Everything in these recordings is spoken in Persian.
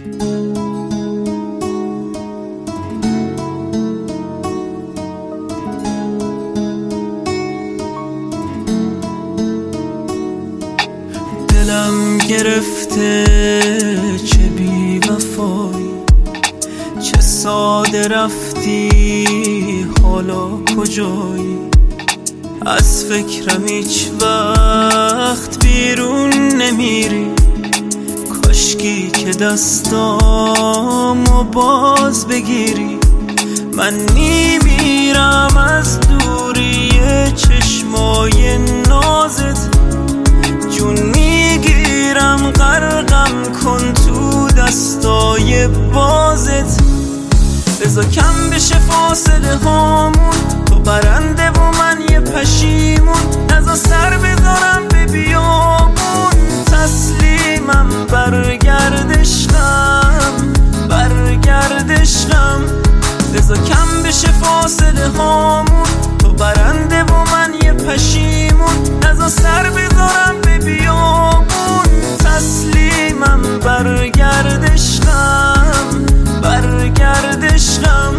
دلم گرفته چه بی وفایی، چه ساده رفتی حالا کجایی. از فکرم هیچ وقت بیرون نمیری، کاشکی که دستامو باز بگیری. من میمیرم از دوری چشمای نازت، جون میگیرم غرقم کن تو دستای بازت. بذار کم بشه فاصله هامون، تو برنده و من یه پشیمون. نذار سر بذارم به بیابون، تسلیمم برگرد عشقم، برگرد عشقم. بذار کم بشه فاصله هامون، تو برنده و من یه پشیمون. نذار سر بذارم به بیابون، تسلیمم برگرد عشقم، برگرد عشقم.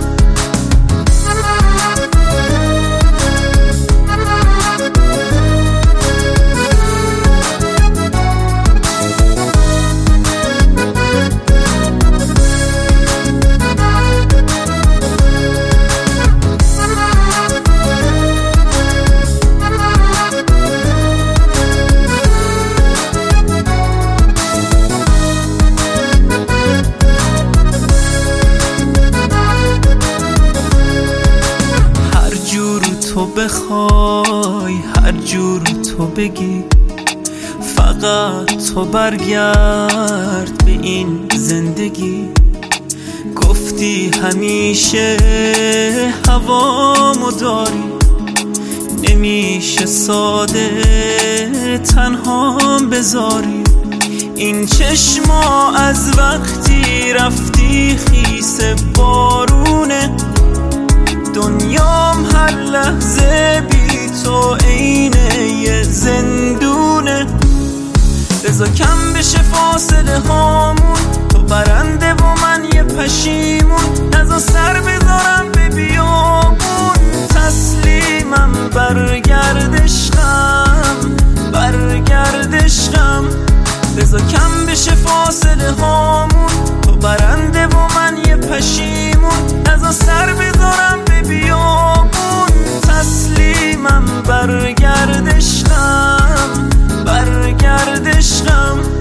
تو بخوای هر جور تو بگی، فقط تو برگرد به این زندگی. گفتی همیشه هوامو داری، نمیشه ساده تنها بذاری. این چشما از وقتی رفتی خیس بارونه، دنیام هر لحظه بی تو عینه یه زندونه. بذار کم بشه فاصله هامون، تو برنده و من یه پشیمون. نذار سر بذارم به بیابون، تسلیمم برگرد عشقم، برگرد عشقم. بذار کم بشه فاصله هامون، تو برنده و من یه پشیمون. نذار سر بذارم به بیابون، تسلیمم برگرد عشقم، برگرد عشقم.